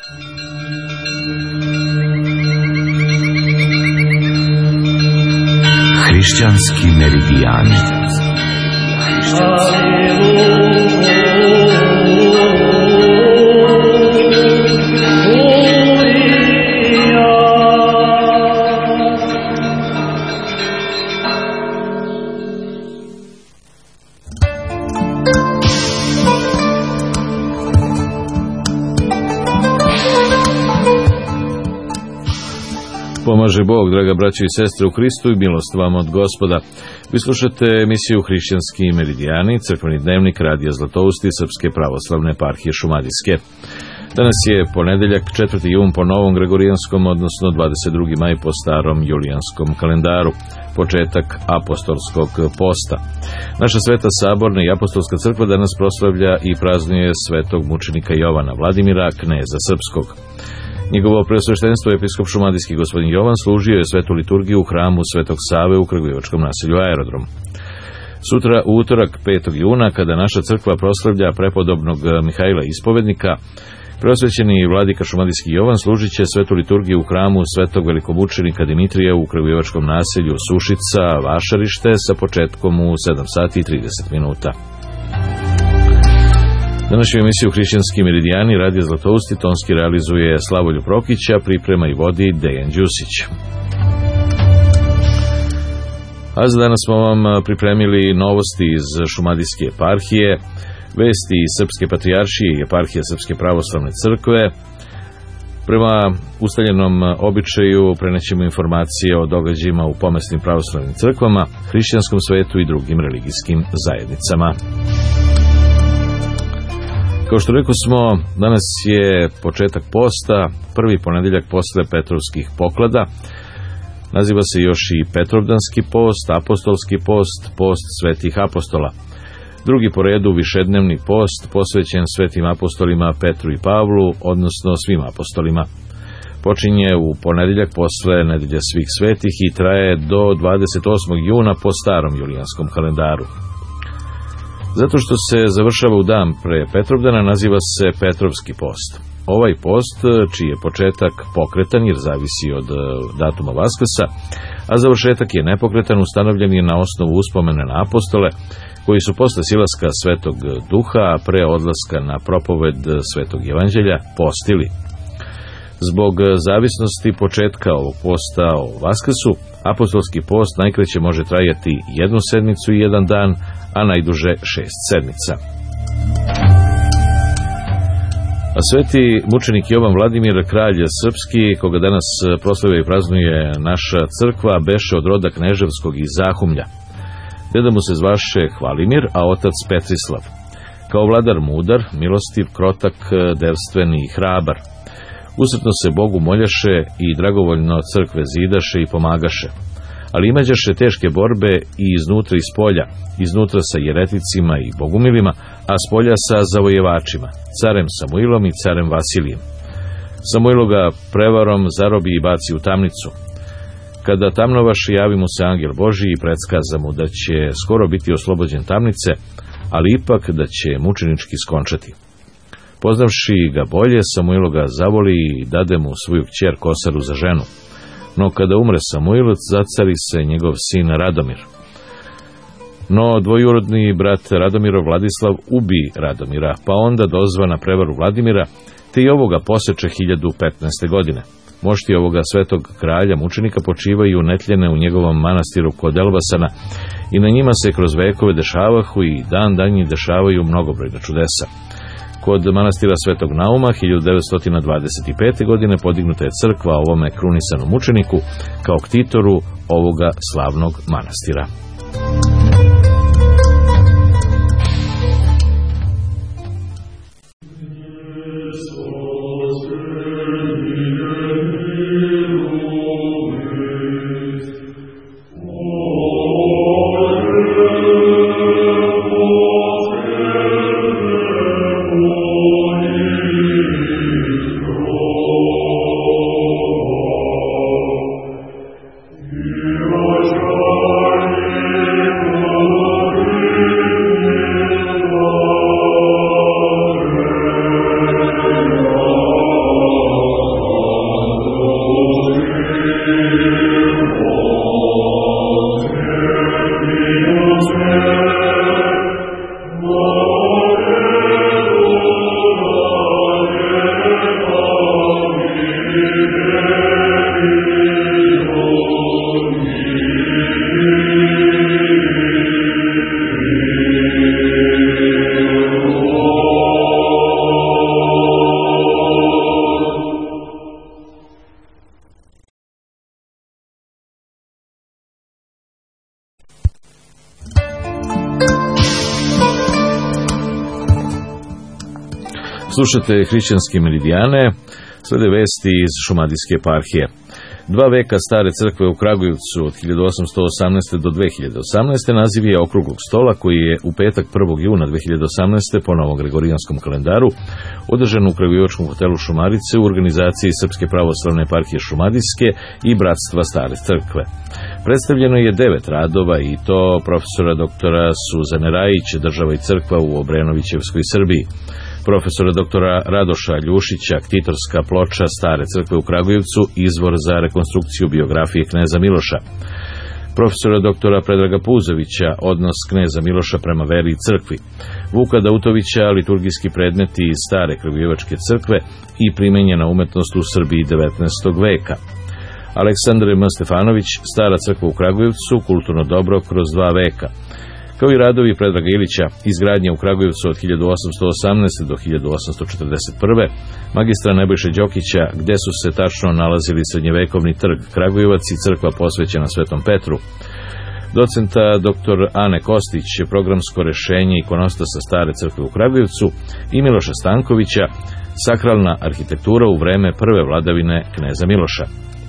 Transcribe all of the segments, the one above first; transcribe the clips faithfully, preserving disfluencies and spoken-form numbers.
Hrišćanski meridijani. Pomaže Bog, draga braćo i sestre u Hristu, i milost vam od Gospoda. Vi slušate emisiju Hrišćanski meridijani, crkveni dnevnik Radija Zlatousti Srpske pravoslavne eparhije Šumadijske. Danas je ponedeljak, četvrti jun po novom gregorijanskom, odnosno dvadeset drugi maj po starom julijanskom kalendaru, početak apostolskog posta. Naša sveta saborna i apostolska crkva danas proslavlja i praznuje svetog mučenika Jovana Vladimira, kneza srpskog. Njegovo preosveštenstvo episkop šumadijski gospodin Jovan služio je svetu liturgiju u hramu Svetog Save u kragujevačkom naselju Aerodrom. Sutra, u utorak petog juna, kada naša crkva proslavlja prepodobnog Mihajla Ispovednika, preosvećeni vladika šumadijski Jovan služit će svetu liturgiju u hramu Svetog velikomučenika Dimitrija u kragujevačkom naselju Sušica, Vašarište, sa početkom u sedam sati i trideset minuta. Današnju emisiju Hrišćanski meridijani Radija Zlatousti tonski realizuje Slavoljub Prokića, priprema i vodi Dejan Đusić. A za danas smo vam pripremili novosti iz Šumadijske eparhije, vesti iz Srpske patrijaršije i eparhije Srpske pravoslavne crkve. Prema ustaljenom običaju prenećemo informacije o događajima u pomesnim pravoslavnim crkvama, hrišćanskom svetu i drugim religijskim zajednicama. Kao što rekao smo, danas je početak posta, prvi ponedeljak posle Petrovskih poklada. Naziva se još i Petrovdanski post, Apostolski post, post svetih apostola. Drugi po redu višednevni post posvećen svetim apostolima Petru i Pavlu, odnosno svim apostolima. Počinje u ponedeljak posle nedelje svih svetih i traje do dvadeset osmog juna po starom julijanskom kalendaru. Zato što se završava u dan pre Petrovdana, naziva se Petrovski post. Ovaj post, čiji je početak pokretan jer zavisi od datuma Vaskrsa, a završetak je nepokretan, ustanovljen je na osnovu uspomene na apostole, koji su posle silaska Svetog Duha, a pre odlaska na propoved Svetog Evanđelja, postili. Zbog zavisnosti početka ovog posta o Vaskrsu, apostolski post najkraće može trajati jednu sedmicu i jedan dan, a najduže šest sedmica. A sveti mučenik Jovan Vladimir, kralj srpski, koga danas proslavlja i praznuje naša crkva, beše od roda kneževskog iz Zahumlja. Deda mu se zvaše Hvalimir, a otac Petrislav. Kao vladar mudar, milostiv, krotak, devstven i hrabar. Usretno se Bogu moljaše i dragovoljno crkve zidaše i pomagaše. Ali imađaše teške borbe i iznutra i spolja, iznutra sa jereticima i bogumilima, a spolja sa zavojevačima, carem Samuilom i carem Vasilijem. Samuilo ga prevarom zarobi i baci u tamnicu. Kada tamnovaše, javi mu se angel Božji i predskaza mu da će skoro biti oslobođen tamnice, ali ipak da će mučenički skončati. Poznavši ga bolje, Samuilo ga zavoli i dade mu svoju kćer Kosaru za ženu. No kada umre Samuil, zacari se njegov sin Radomir. No dvojurodni brat Radomirov Vladislav ubi Radomira, pa onda dozva na prevaru Vladimira, te i ovoga poseče hiljadu petnaeste. godine. Mošti ovoga svetog kralja mučenika počivaju netljene u njegovom manastiru kod Elbasana i na njima se kroz vekove dešavahu i dan danji dešavaju mnogobrojna čudesa. Kod manastira Svetog Nauma hiljadu devetsto dvadeset pete. godine podignuta je crkva ovome krunisanom mučeniku kao ktitoru ovoga slavnog manastira. Oh Slušate hrišćanske meridijane, slede vesti iz Šumadijske eparhije. Dva veka stare crkve u Kragujevcu od hiljadu osamsto osamnaeste. do dve hiljade osamnaeste. naziv je okruglog stola koji je u petak prvog juna dve hiljade osamnaeste. po novom gregorijanskom kalendaru održan u Kragujevačkom hotelu Šumarice u organizaciji Srpske pravoslavne eparhije Šumadijske i Bratstva stare crkve. Predstavljeno je devet radova i to profesora doktora Suzane Rajić, Država i crkva u Obrenovićevskoj Srbiji, profesora doktora Radoša Ljušića, Ktitorska ploča stare crkve u Kragujevcu, izvor za rekonstrukciju biografije kneza Miloša, profesora doktora Predraga Puzovića, odnos kneza Miloša prema veri i crkvi, Vuka Dautovića, liturgijski predmeti iz stare Kragujevačke crkve i primenjena umetnost u Srbiji devetnaestog veka, Aleksandar M. Stefanović, stara crkva u Kragujevcu, kulturno dobro kroz dva veka, kao i radovi Predraga Ilića, izgradnje u Kragujevcu od hiljadu osamsto osamnaeste. do hiljadu osamsto četrdeset prve. magistra Nebojše Đokića, gde su se tačno nalazili srednjevekovni trg Kragujevac i crkva posvećena Svetom Petru, docenta doktor Ane Kostić, programsko rešenje ikonostasa stare crkve u Kragujevcu i Miloša Stankovića, sakralna arhitektura u vreme prve vladavine kneza Miloša.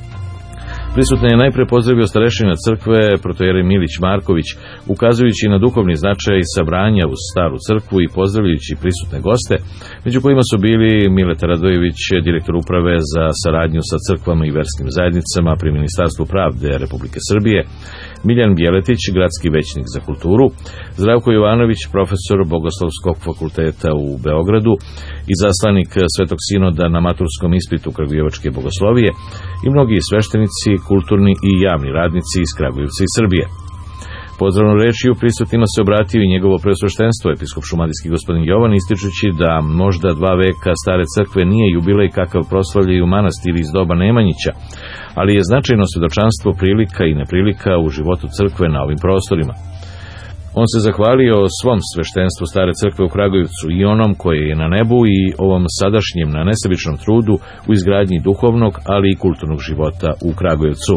Prisutne je najpre pozdravio starešina crkve protojere Milić Marković, ukazujući na duhovni značaj sabranja uz staru crkvu i pozdravljajući prisutne goste, među kojima su bili Mileta Radojević, direktor uprave za saradnju sa crkvama i verskim zajednicama pri Ministarstvu pravde Republike Srbije, Miljan Bjeletić, gradski većnik za kulturu, Zdravko Jovanović, profesor Bogoslovskog fakulteta u Beogradu i zaslanik Svetog sinoda na maturskom ispitu Kragujevačke bogoslovije i mnogi sveštenici, kulturni i javni radnici iz Kragujevca i Srbije. Pozdravnu rečju prisutnima se obratio i njegovo preosveštenstvo, episkop šumadijski gospodin Jovan, ističući da možda dva veka stare crkve nije jubilej kakav proslavljaju manastiri iz doba Nemanjića, ali je značajno svedočanstvo prilika i neprilika u životu crkve na ovim prostorima. On se zahvalio svom sveštenstvu stare crkve u Kragujevcu i onom koje je na nebu i ovom sadašnjem na nesebičnom trudu u izgradnji duhovnog, ali i kulturnog života u Kragujevcu.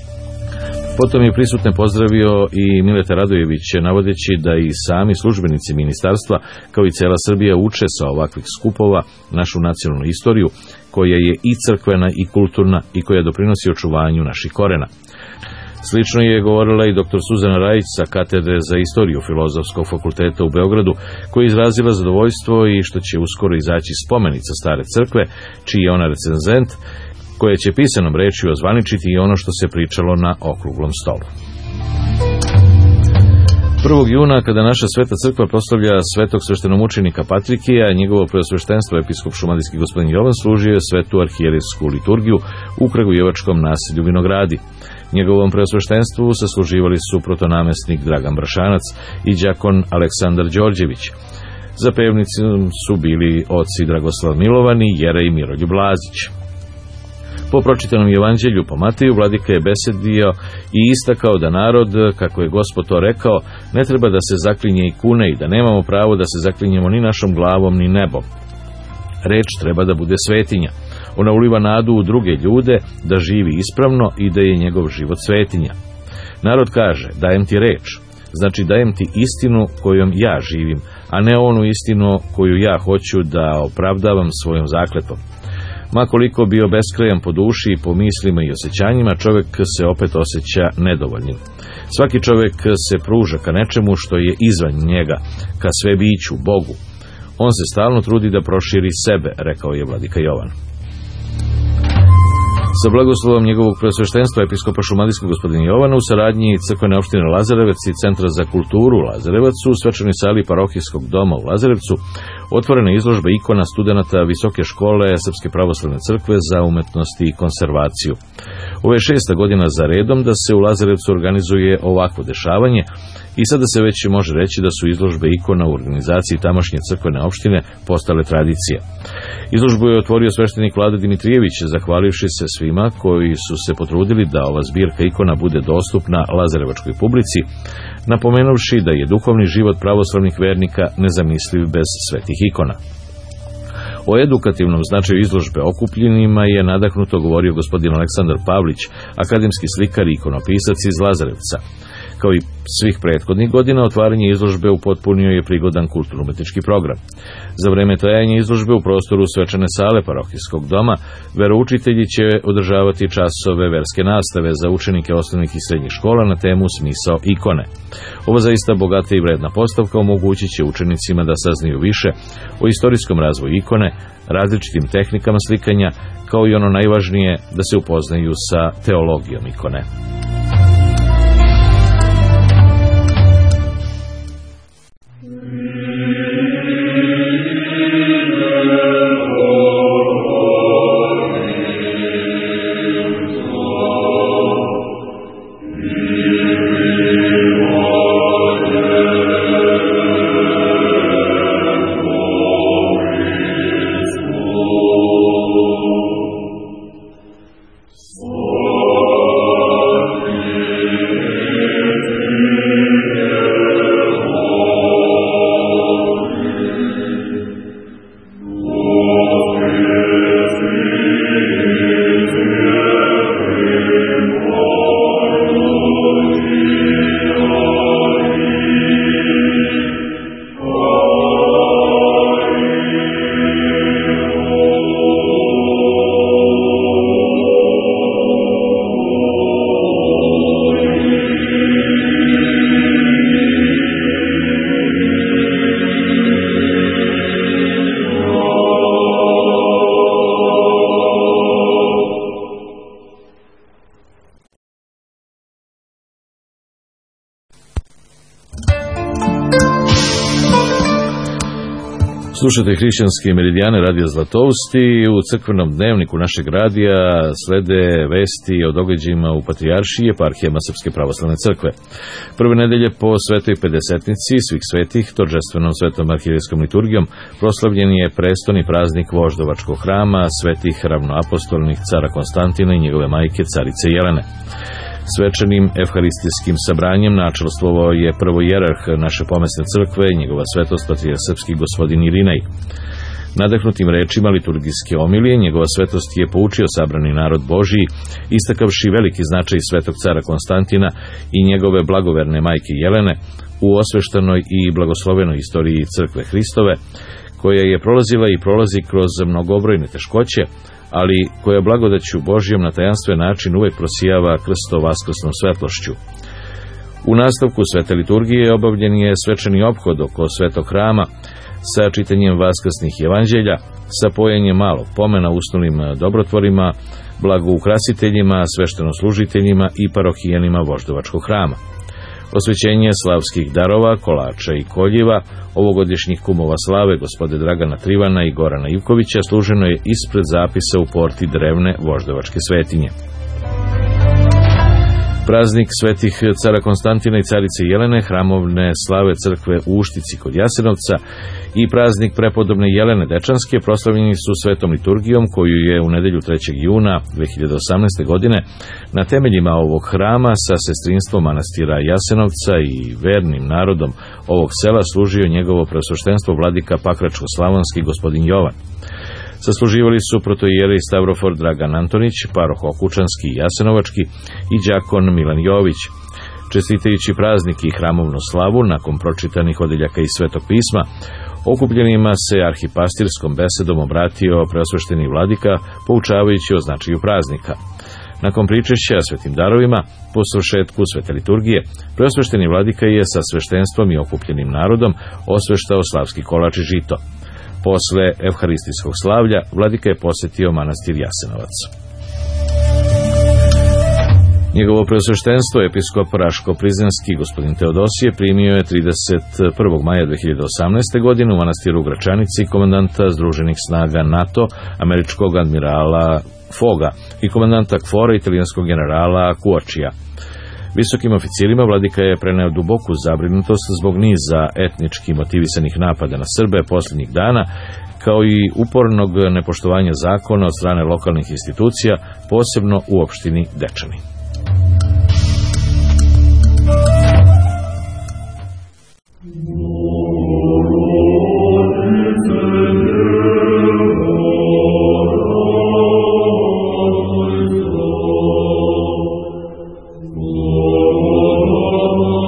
Potom je prisutne pozdravio i Mileta Radojević, navodeći da i sami službenici ministarstva, kao i cela Srbija, uče sa ovakvih skupova našu nacionalnu istoriju, koja je i crkvena i kulturna i koja doprinosi očuvanju naših korena. Slično je govorila i doktor Suzana Rajić sa katedre za istoriju Filozofskog fakulteta u Beogradu, koja je izrazila zadovoljstvo i što će uskoro izaći spomenica stare crkve, čiji je ona recenzent, koje će pisanom rečju ozvaničiti i ono što se pričalo na okruglom stolu. prvog juna, kada naša sveta crkva proslavlja svetog sveštenomučenika Patrikija, njegovo preosveštenstvo episkop šumadijski gospodin Jovan služio je svetu arhijerejsku liturgiju u Kragujevačkom naselju Vinogradi. Njegovom preosveštenstvu sasluživali su protonamestnik Dragan Brašanac i đakon Aleksandar Đorđević. Za pevnicom su bili oci Dragoslav Milovan i Jerej Miroljub Lazić. Po pročitanom evanđelju po Mateju, vladika je besedio i istakao da narod, kako je Gospod to rekao, ne treba da se zaklinje i kune i da nemamo pravo da se zaklinjemo ni našom glavom ni nebom. Reč treba da bude svetinja. Ona uliva nadu u druge ljude da živi ispravno i da je njegov život svetinja. Narod kaže, dajem ti reč, znači dajem ti istinu kojom ja živim, a ne onu istinu koju ja hoću da opravdavam svojom zakletom. Ma koliko bio beskrajan po duši, po mislima i osjećanjima, čovjek se opet osjeća nedovoljnim. Svaki čovjek se pruža ka nečemu što je izvan njega, ka sve biću, Bogu. On se stalno trudi da proširi sebe, rekao je vladika Jovan. Sa blagoslovom njegovog preosveštenstva episkopa šumadijskog gospodina Jovana u saradnji crkvene opštine Lazarevac i Centra za kulturu u Lazarevacu u svečanoj sali parohijskog doma u Lazarevcu otvorena izložba ikona studenata Visoke škole Srpske pravoslavne crkve za umetnost i konservaciju. Ovo je šesta godina za redom da se u Lazarevcu organizuje ovakvo dešavanje i sada se već može reći da su izložbe ikona u organizaciji tamošnje crkvene opštine postale tradicija. Izložbu je otvorio sveštenik Vlada Dimitrijević, zahvalivši se svima koji su se potrudili da ova zbirka ikona bude dostupna lazarevačkoj publici, napomenuvši da je duhovni život pravoslavnih vernika nezamisliv bez svetih ikona. O edukativnom značaju izložbe okupljenima je nadahnuto govorio gospodin Aleksandar Pavlić, akademski slikar i ikonopisac iz Lazarevca. Kao i svih prethodnih godina, otvaranje izložbe upotpunio je prigodan kulturno-umetnički program. Za vreme trajanja izložbe u prostoru svečane sale parohijskog doma, veroučitelji će održavati časove verske nastave za učenike osnovnih i srednjih škola na temu Smisao ikone. Ova zaista bogata i vredna postavka omogućit će učenicima da saznaju više o istorijskom razvoju ikone, različitim tehnikama slikanja, kao i ono najvažnije, da se upoznaju sa teologijom ikone. Slušate hrišćanske meridijane radija Zlatousti. U crkvenom dnevniku našeg radija slede vesti o događajima u Patrijaršiji i eparhijama Srpske pravoslavne crkve. Prve nedelje po Svetoj Pedesetnici svih svetih, tordžestvenom svetom arhijejskom liturgijom, proslavljen je prestoni praznik Voždovačkog hrama svetih ravnoapostolnih cara Konstantina i njegove majke carice Jelene. Svečanim evharistijskim sabranjem načelstvovao je prvojerarh naše pomesne crkve, njegova svetost patrijarh srpski gospodin Irinej. Nadahnutim rečima liturgijske omilije, njegova svetost je poučio sabrani narod Božiji, istakavši veliki značaj svetog cara Konstantina i njegove blagoverne majke Jelene u osveštanoj i blagoslovenoj istoriji crkve Hristove, koja je prolazila i prolazi kroz mnogobrojne teškoće, ali koja blagodaću Božjom na tajanstven način uvek prosijava krsto vaskrsnom svetlošću. U nastavku svete liturgije obavljen je svečani ophod oko svetog hrama sa čitanjem vaskrsnih evanđelja, sa pojenjem malog pomena usnulim dobrotvorima, blagoukrasiteljima, sveštenoslужiteljima i parohijanima Voždovačkog hrama. Osvećenje slavskih darova, kolača i koljiva, ovogodišnjih kumova slave gospode Dragana Trivana i Gorana Ivkovića služeno je ispred zapisa u porti drevne Voždovačke svetinje. Praznik svetih cara Konstantina i carice Jelene, hramovne slave crkve u Uštici kod Jasenovca i praznik prepodobne Jelene Dečanske proslavljeni su svetom liturgijom koju je u nedelju trećeg juna dve hiljade osamnaeste. godine na temeljima ovog hrama sa sestrinstvom manastira Jasenovca i vernim narodom ovog sela služio njegovo preosveštenstvo vladika Pakračko-slavonski gospodin Jovan. Sasluživali su protoijerej Stavrofor Dragan Antonić, paroh Okučanski i Jasenovački i đakon Milan Jović. Čestitajući praznik i hramovnu slavu, nakon pročitanih odeljaka iz Svetog pisma, okupljenima se arhipastirskom besedom obratio preosvešteni vladika, poučavajući o značaju praznika. Nakon pričešća svetim darovima, po svršetku svete liturgije, preosvešteni vladika je sa sveštenstvom i okupljenim narodom osveštao slavski kolač i žito. Posle evharistijskog slavlja, vladika je posjetio manastir Jasenovac. Njegovo preosveštenstvo, episkop Raško-Prizrenski gospodin Teodosije, primio je trideset prvog maja dve hiljade osamnaeste. godine u manastiru Gračanici komandanta Združenih snaga NATO, američkog admirala Foga i komandanta Kfora, italijanskog generala Kuočija. Visokim oficirima vladika je preneo duboku zabrinutost zbog niza etnički motivisanih napada na Srbe posljednjih dana, kao i upornog nepoštovanja zakona od strane lokalnih institucija, posebno u opštini Dečani. Oh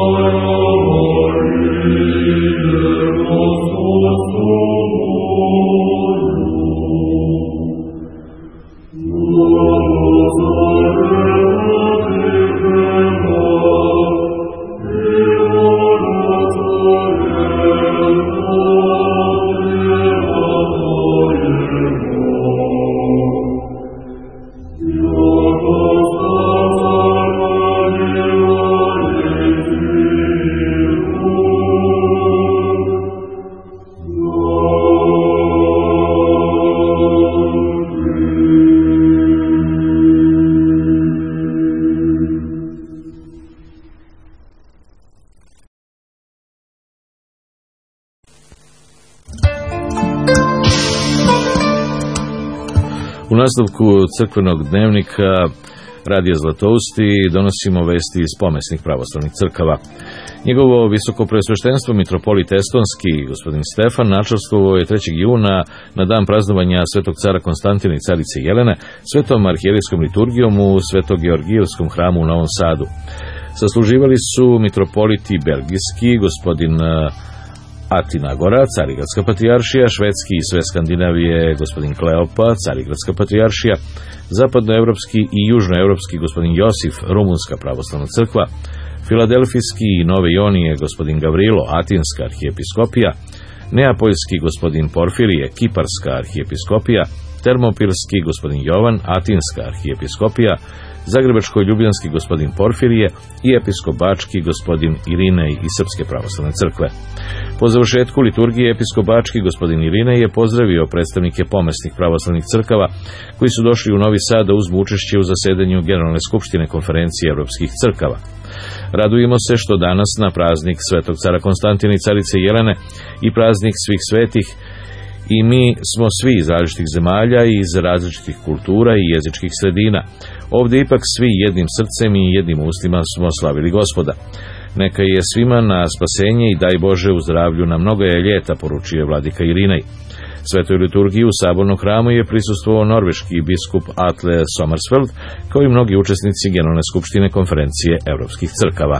U nastavku crkvenog dnevnika Radija Zlatousti donosimo vesti iz pomesnih pravoslavnih crkava. Njegovo visokopreosveštenstvo mitropolit estonski, gospodin Stefan, načastvovao je trećeg juna na dan praznovanja svetog cara Konstantina i carice Jelene svetom arhijerijskom liturgijom u Sveto-Georgijevskom hramu u Novom Sadu. Sasluživali su mitropoliti belgijski, gospodin Atinagora, Carigradska patrijaršija, švedski i sve Skandinavije, gospodin Kleopa, Carigradska patrijaršija, zapadnoevropski i južnoevropski gospodin Josif, Rumunska pravoslavna crkva, Filadelfijski i Nove Ionije gospodin Gavrilo, Atinska arhijepiskopija, Neapoljski gospodin Porfirije, Kiparska arhijepiskopija, Termopilski gospodin Jovan, Atinska arhijepiskopija, Zagrebačko-ljubljanski gospodin Porfirije i episkop Bački gospodin Irinej iz Srpske pravoslavne crkve. Po završetku liturgije episkop Bački gospodin Irinej je pozdravio predstavnike pomesnih pravoslavnih crkava koji su došli u Novi Sad da uzmu učešće u zasedanju Generalne skupštine konferencije evropskih crkava. Radujemo se što danas na praznik svetog cara Konstantina i carice Jelene i praznik svih svetih i mi smo svi iz različitih zemalja i iz različitih kultura i jezičkih sredina. Ovdje ipak svi jednim srcem i jednim ustima smo slavili Gospoda. Neka je svima na spasenje i daj Bože u zdravlju na mnogoje ljeta, poručuje vladika Irinej. Svetoj liturgiji u sabornom hramu je prisustvovao norveški biskup Atle Sommersfeld, kao i mnogi učesnici Generalne skupštine konferencije evropskih crkava.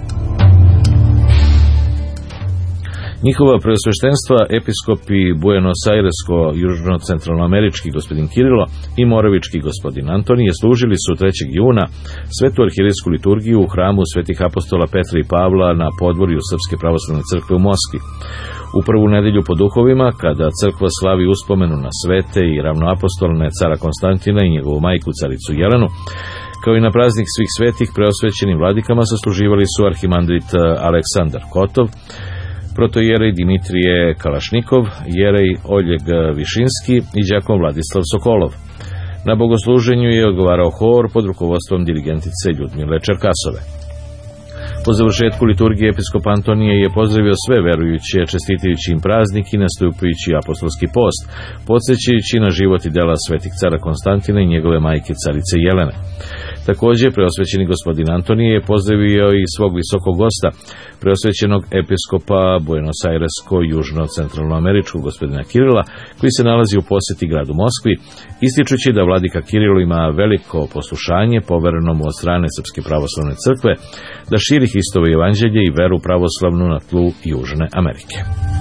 Njihova preosveštenstva, episkopi Buenos Airesko, južno-centralnoamerički gospodin Kirilo i Moravički gospodin Antonije služili su trećeg juna svetu arhijerijsku liturgiju u hramu svetih apostola Petra i Pavla na podvorju Srpske pravoslavne crkve u Moskvi. U prvu nedelju po duhovima, kada crkva slavi uspomenu na svete i ravnoapostolne cara Konstantina i njegovu majku caricu Jelenu, kao i na praznik svih svetih preosvećenim vladikama sasluživali su arhimandrit Aleksandar Kotov, protojerej Dimitrije Kalašnikov, jerej Oljeg Višinski i đakon Vladislav Sokolov. Na bogosluženju je odgovarao hor pod rukovodstvom dirigentice Ljudmile Čerkasove. Po završetku liturgije episkop Antonije je pozdravio sve verujuće čestitajući im praznik i nastupajući apostolski post, podsjećajući na život i dela svetih cara Konstantina i njegove majke carice Jelene. Također, preosvećeni gospodin Antonije je pozdravio i svog visokog gosta, preosvećenog episkopa Buenos Airesko južno-centralnoameričkog gospodina Kirila, koji se nalazi u posjeti gradu Moskvi, ističući da vladika Kirilo ima veliko poslušanje povereno mu od strane Srpske pravoslavne crkve, da širi Hristovo evanđelje i veru pravoslavnu na tlu Južne Amerike.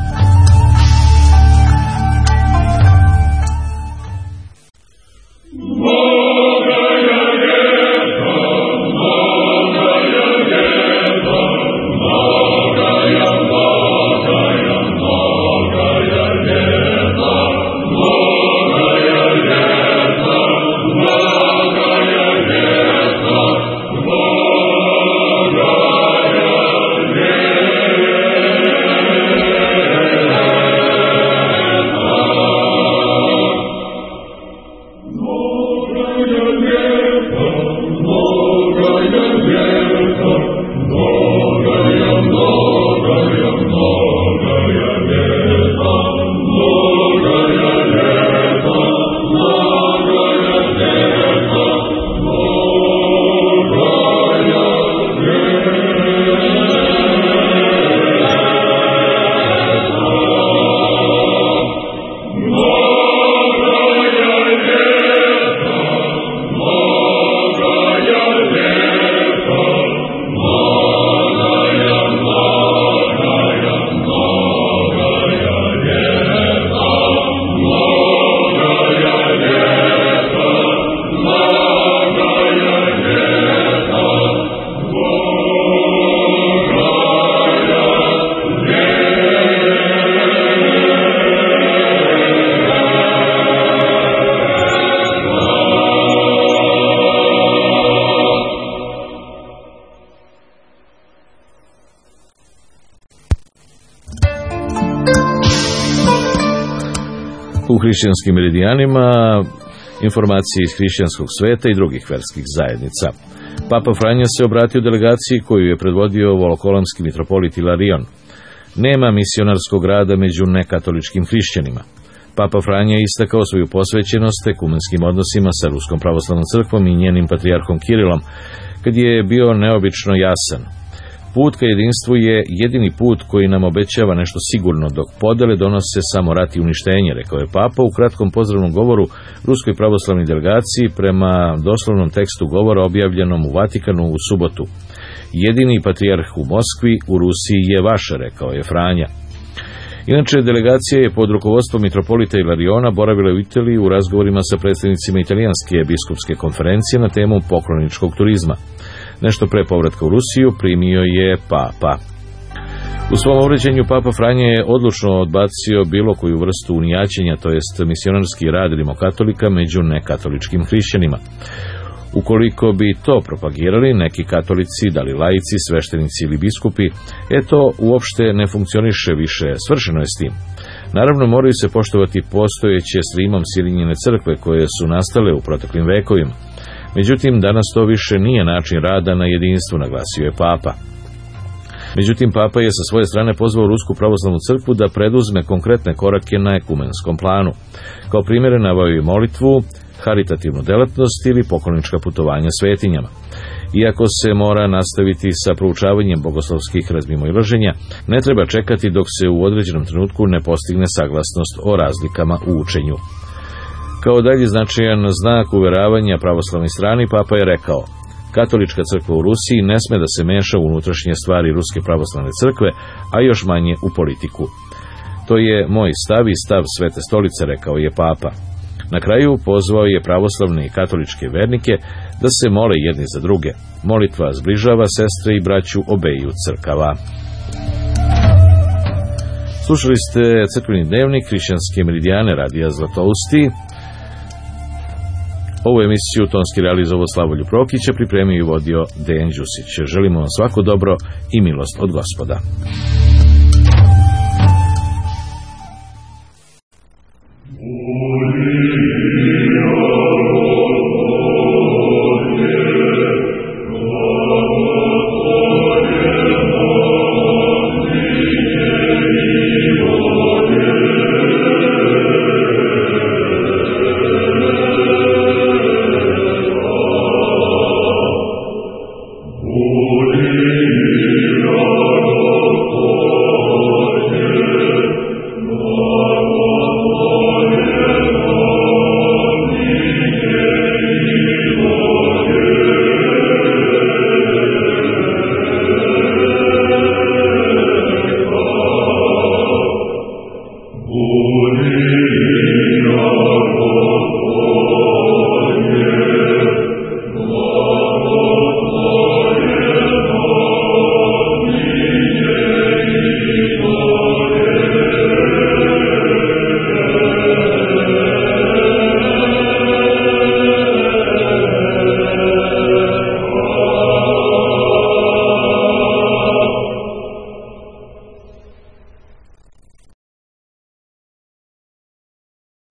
U hrišćanskim meridijanima informacije iz hrišćanskog sveta i drugih verskih zajednica. Papa Franja se obratio delegaciji koju je predvodio volokolamski mitropolit Ilarion. Nema misionarskog rada među nekatoličkim hrišćanima. Papa Franja je istakao svoju posvećenost ekumenskim odnosima sa Ruskom pravoslavnom crkvom i njenim patrijarhom Kirilom, kad je bio neobično jasan. Put ka jedinstvu je jedini put koji nam obećava nešto sigurno, dok podele donose samo rat i uništenje, rekao je Papa u kratkom pozdravnom govoru Ruskoj pravoslavnoj delegaciji prema doslovnom tekstu govora objavljenom u Vatikanu u subotu. Jedini patrijarh u Moskvi, u Rusiji je vaš, rekao je Franja. Inače, delegacija je pod rukovodstvom mitropolita Ilariona boravila u Italiji u razgovorima sa predstavnicima Italijanske biskupske konferencije na temu pokloničkog turizma. Nešto pre povratka u Rusiju primio je Papa. U svom obraćanju Papa Franja je odlučno odbacio bilo koju vrstu unijaćenja, to jest misionarski rad rimokatolika među nekatoličkim hrišćanima. Ukoliko bi to propagirali neki katolici, da li laici, sveštenici ili biskupi, e to uopšte ne funkcioniše više, svršeno je s tim. Naravno, moraju se poštovati postojeće s Rimom sjedinjene crkve koje su nastale u proteklim vekovima. Međutim, danas to više nije način rada na jedinstvu, naglasio je Papa. Međutim, Papa je sa svoje strane pozvao Rusku pravoslavnu crkvu da preduzme konkretne korake na ekumenskom planu. Kao primjere naveo je molitvu, haritativnu delatnost ili poklonička putovanja svetinjama. Iako se mora nastaviti sa proučavanjem bogoslovskih razmimoilaženja, ne treba čekati dok se u određenom trenutku ne postigne saglasnost o razlikama u učenju. Kao dalje značajan znak uveravanja pravoslavnoj strani, Papa je rekao: Katolička crkva u Rusiji ne sme da se meša u unutrašnje stvari Ruske pravoslavne crkve, a još manje u politiku. To je moj stav i stav Svete stolice, rekao je Papa. Na kraju pozvao je pravoslavne i katoličke vernike da se mole jedni za druge. Molitva zbližava sestre i braću obeju crkava. Slušali ste crkveni dnevnik Hrišćanske meridijane radija Zlatousti. Ovu emisiju tonski realizovao Slavoljub Prokić, pripremio i vodio Dejan Đusić. Želimo vam svako dobro i milost od Gospoda.